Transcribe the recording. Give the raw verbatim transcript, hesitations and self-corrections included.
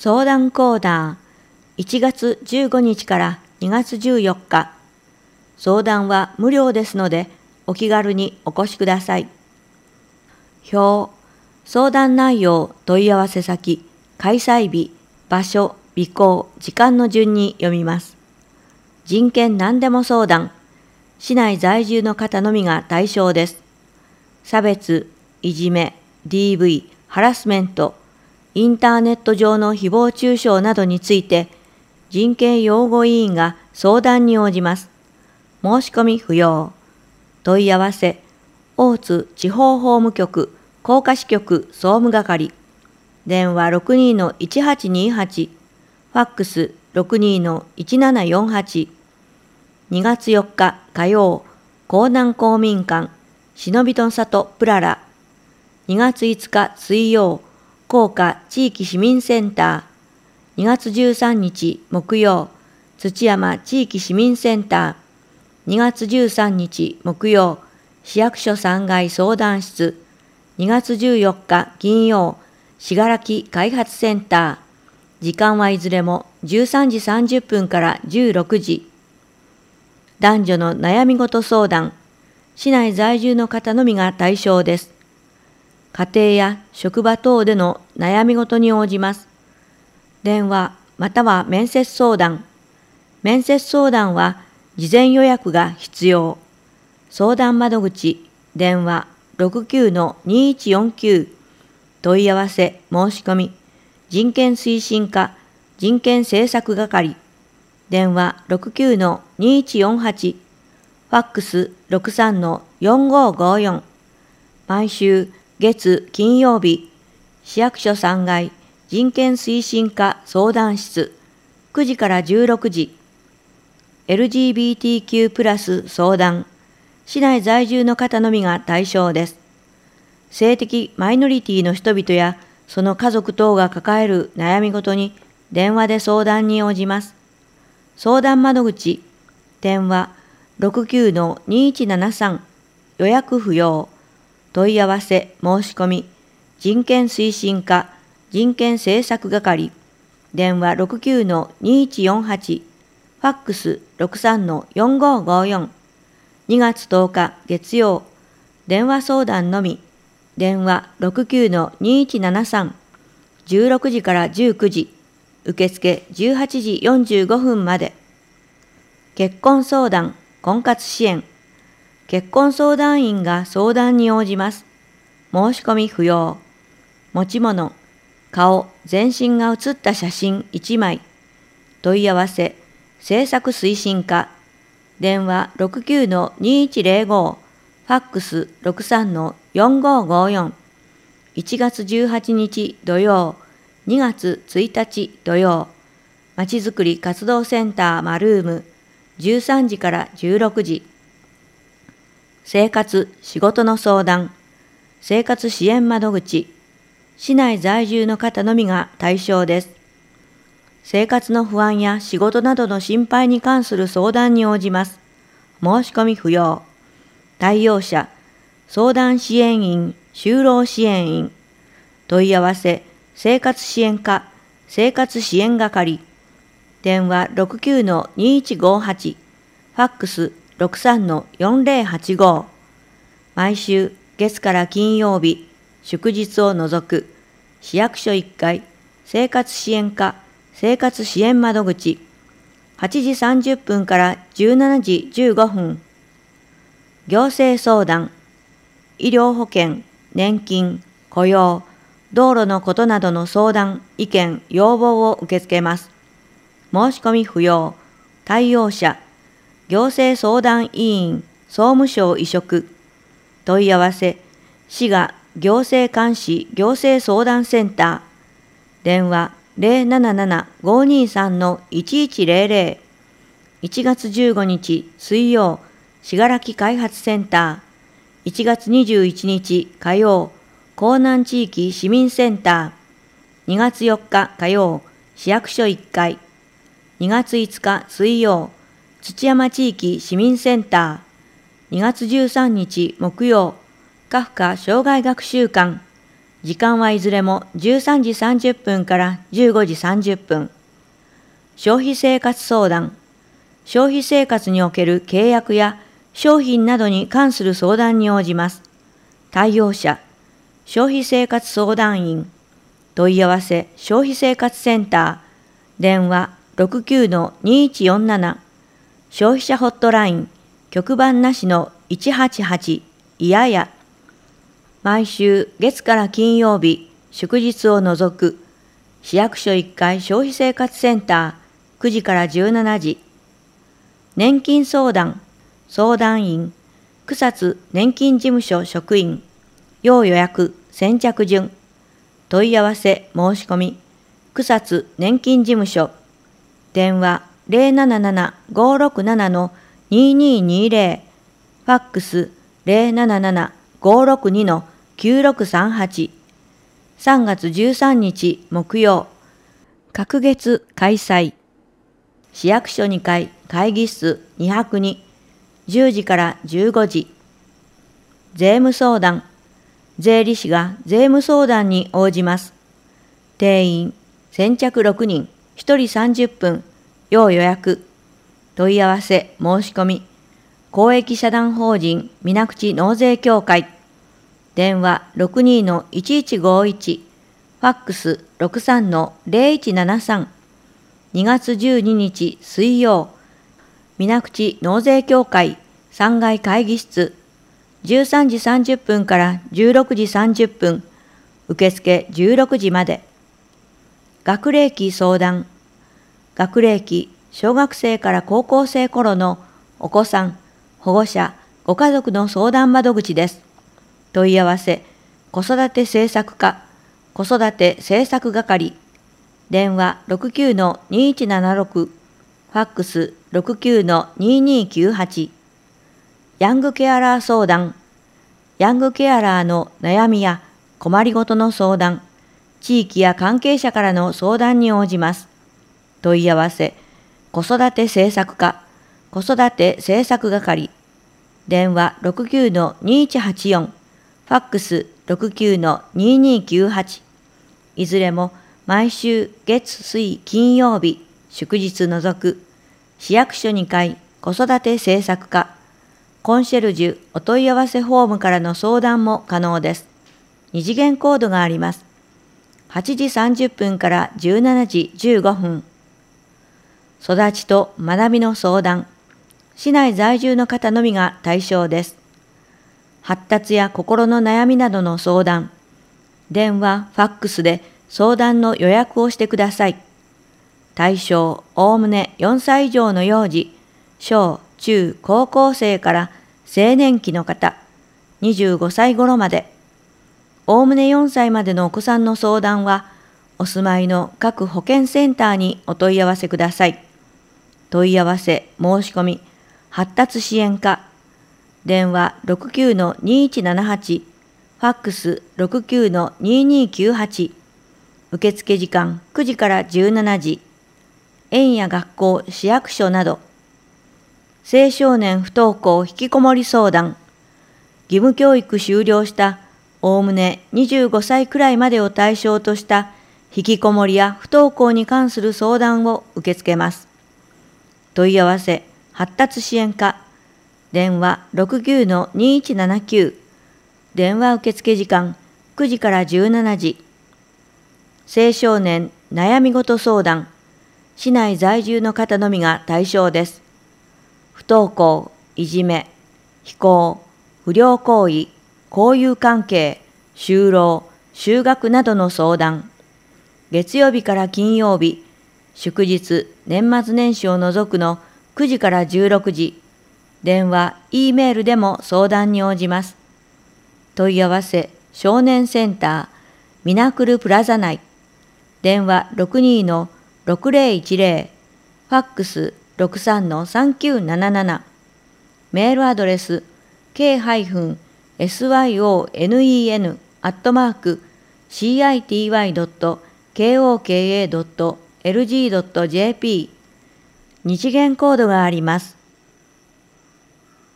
相談コーナーいちがつじゅうごにちからにがつじゅうよっか。相談は無料ですのでお気軽にお越しください。表、相談内容、問い合わせ先、開催日、場所、備考、時間の順に読みます。人権何でも相談。市内在住の方のみが対象です。差別、いじめ、ディーブイ、ハラスメント、インターネット上の誹謗中傷などについて、人権擁護委員が相談に応じます。申し込み不要。問い合わせ、大津地方法務局、甲賀支局総務係。電話 ろくにーのいちはちにはち、ファックス ろくにーのいちななよんはち。にがつよっか火曜、江南公民館、忍びとの里プララ。にがついつか水曜、甲賀地域市民センター。にがつじゅうさんにち木曜、土山地域市民センター。にがつじゅうさんにち木曜、市役所さんがい相談室。にがつじゅうよっか金曜、信楽開発センター。時間はいずれもじゅうさんじさんじゅっぷんからじゅうろくじ。男女の悩み事相談。市内在住の方のみが対象です。家庭や職場等での悩み事に応じます。電話または面接相談。面接相談は事前予約が必要。相談窓口、電話 ろくきゅうのにいちよんきゅう。問い合わせ、申し込み、人権推進課、人権政策係。電話 ろくきゅうのにいちよんはち。ファックス ろくさんのよんごごよん。毎週月金曜日、市役所さんがい人権推進課相談室、くじからじゅうろくじ。エルジービーティーキュー プラス相談。市内在住の方のみが対象です。性的マイノリティの人々やその家族等が抱える悩み事に電話で相談に応じます。相談窓口、電話 ろくきゅうのにいちななさん。予約不要。問い合わせ、申し込み、人権推進課、人権政策係。電話 ろくきゅうのにいちよんはち。ファックス ろくさんのよんごごよん。にがつとおか月曜。電話相談のみ。電話 ろくきゅうのにいちななさん。じゅうろくじからじゅうくじ。受付じゅうはちじよんじゅうごふんまで。結婚相談、婚活支援。結婚相談員が相談に応じます。申し込み不要。持ち物、顔、全身が写った写真いちまい。問い合わせ、政策推進課。電話 ろくきゅうのにいちぜろご。ファックス ろくさんのよんごごよん。いちがつじゅうはちにち土曜、にがつついたち土曜。まちづくり活動センターマルーム、じゅうさんじからじゅうろくじ。生活、仕事の相談、生活支援窓口、市内在住の方のみが対象です。生活の不安や仕事などの心配に関する相談に応じます。申し込み不要。対応者、相談支援員、就労支援員。問い合わせ、生活支援課、生活支援係。電話 ろくきゅうのにいちごはち。ファックス ろくさんのよんぜろはちご。毎週月から金曜日、祝日を除く、市役所いっかい、生活支援課、生活支援窓口、はちじさんじゅっぷんからじゅうしちじじゅうごふん。行政相談、医療保険、年金、雇用、道路のことなどの相談、意見、要望を受け付けます。申し込み不要。対応者、行政相談委員、総務省委嘱。問い合わせ、市が行政監視行政相談センター。電話 ゼロななななごにさんのいちいちゼロゼロ。いちがつじゅうごにち水曜、信楽開発センター。いちがつにじゅういちにち火曜、江南地域市民センター。にがつよっか火曜、市役所いっかい。にがついつか水曜、土山地域市民センター。にがつじゅうさんにち木曜、カフカ障害学習館。 時間はいずれもじゅうさんじさんじゅっぷんからじゅうごじさんじゅっぷん。消費生活相談。消費生活における契約や商品などに関する相談に応じます。対応者、消費生活相談員。問い合わせ消費生活センター。電話 ろくきゅうのにいちよんなな。消費者ホットライン、局番なしのいちはちはち、いやや。毎週月から金曜日、祝日を除く、市役所いっかい消費生活センター、くじからじゅうしちじ。年金相談、相談員、草津年金事務所職員、要予約、先着順、問い合わせ、申し込み、草津年金事務所、電話 ゼロなななな ごーろくなな のにーにーにーぜろ、ファックス ゼロなななな ごーろくに のきゅうろくさんはち。さんがつじゅうさんにち木曜、隔月開催。市役所にかい会議室にひゃくに、じゅうじからじゅうごじ。税務相談。税理士が税務相談に応じます。定員、先着ろくにん、ひとりさんじゅっぷん、要予約。問い合わせ、申し込み。公益社団法人水口納税協会。電話 ろくにーのいちいちごいち、ファックス ろくさんのゼロいちななさん。にがつじゅうににち水曜、水口納税協会さんがい会議室、じゅうさんじさんじゅっぷんからじゅうろくじさんじゅっぷん、受付じゅうろくじまで。学齢期相談。学齢期、小学生から高校生頃のお子さん、保護者、ご家族の相談窓口です。問い合わせ、子育て政策課、子育て政策係。電話 ろくきゅうのにいちななろく、ファックス ろくきゅうのにいにきゅうはち。ヤングケアラー相談。ヤングケアラーの悩みや困りごとの相談、地域や関係者からの相談に応じます。問い合わせ、子育て政策課、子育て政策係。電話 ろくきゅうのにいちはちよん、ファックス ろくきゅうのにいにきゅうはち。いずれも毎週月水金曜日、祝日除く、市役所にかい子育て政策課、コンシェルジュお問い合わせフォームからの相談も可能です。二次元コードがあります。はちじさんじゅっぷんからじゅうしちじじゅうごふん。育ちと学びの相談。市内在住の方のみが対象です。発達や心の悩みなどの相談。電話、ファックスで相談の予約をしてください。対象、おおむねよんさい以上の幼児、小、中、高校生から青年期の方、にじゅうごさい頃まで。おおむねよんさいまでのお子さんの相談は、お住まいの各保健センターにお問い合わせください。問い合わせ、申し込み、発達支援課。電話 ろくきゅうのにいちななはち、ファックス ろくきゅうのにいにきゅうはち。受付時間くじからじゅうしちじ。園や学校、市役所など。青少年不登校引きこもり相談。義務教育終了したおおむねにじゅうごさいくらいまでを対象とした引きこもりや不登校に関する相談を受け付けます。問い合わせ、発達支援課。電話 ろくきゅうのにいちななきゅう。電話受付時間くじからじゅうしちじ。青少年悩み事相談。市内在住の方のみが対象です。不登校、いじめ、非行、不良行為、交友関係、就労、就学などの相談。月曜日から金曜日、祝日、年末年始を除くのくじからじゅうろくじ。電話、Eメールでも相談に応じます。問い合わせ、少年センター、ミナクルプラザ内。電話 ろくにーのろくぜろいちぜろ、ファックス ろくさんのさんきゅうなななな。メールアドレス、ケーエスワイオーネン アットマーク シーアイティーワイ ドット ケーオーケーエー ドット エルジー ドット ジェーピー。二次元コードがあります。